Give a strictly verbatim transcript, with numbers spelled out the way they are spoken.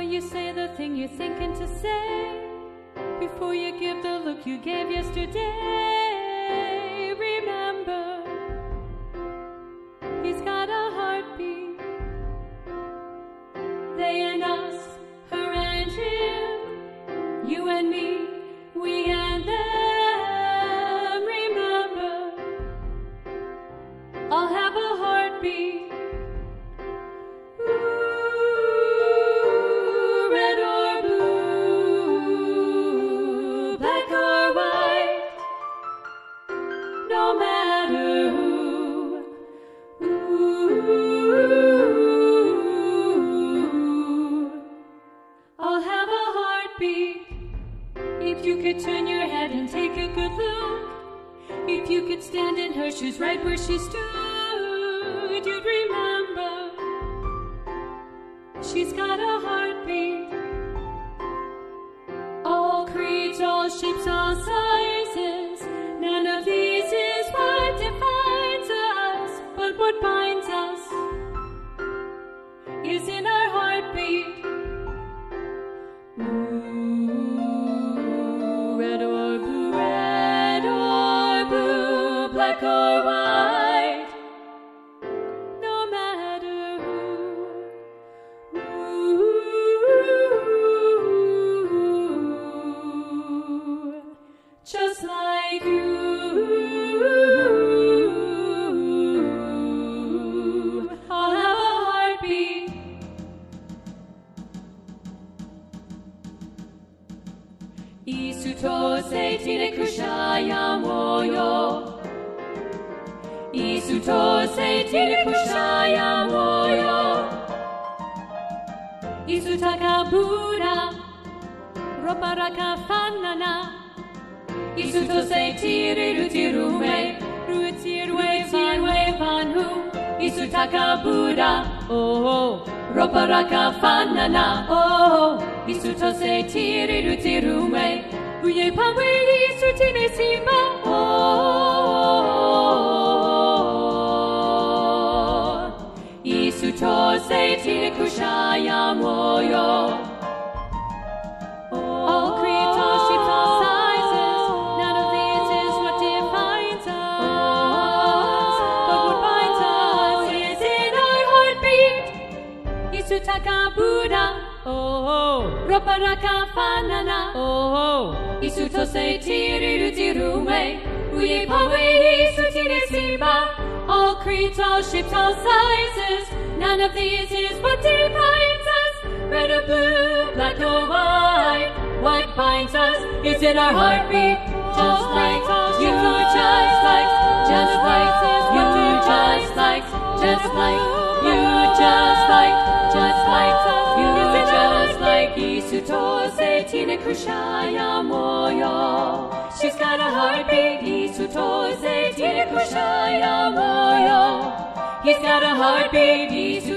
you say the thing you're thinking to say, before you give the look you gave yesterday. Remember, he's got a heartbeat. They and us, her and him, you and me, we and them. Remember, I'll have a heartbeat. Ooh, red or blue, black or white, no matter who. Ooh, I'll have a heartbeat. If you could turn your head and take a good look, if you could stand in her shoes right where she stood, you'd remember she's got a heartbeat. All creeds, all shapes, all sizes, none of these is what defines us, but what binds us is in our heartbeat. Ooh, red or blue, red or blue, black or white, no matter who. Ooh, just like you, I'll have a heartbeat. Isuto seitine kushaya moyo, Isuto seitine kushaya moyo, Isutaka Buddha, Roparaka fanana, Isuto seitire rutirume, rutirwe vanwe vanhu, Isutaka Buddha, oh, Roparaka fanana, oh, Isuto seitire rutirume, uye pawe isutine simba, oh, Isuto seitine kushaya moyo. All creeds, all shapes, all sizes, none of these is what defines us, but what binds us is in our heartbeat. Isutaka Buddha, oh, Roparaka fanana, oh, Isuto seitire rutirume, uye pawe isutine simba. All creeds, all shapes, all sizes, none of these is what defines us. Red or blue, black or white, what binds us is in our heartbeat. Just like you, just like, just like you, just like, just like you, just like, just like you, just like Isuto seitine kushaya moyo. She's got a heartbeat. Isuto seitine kushaya moyo. He's got a heartbeat. Isuto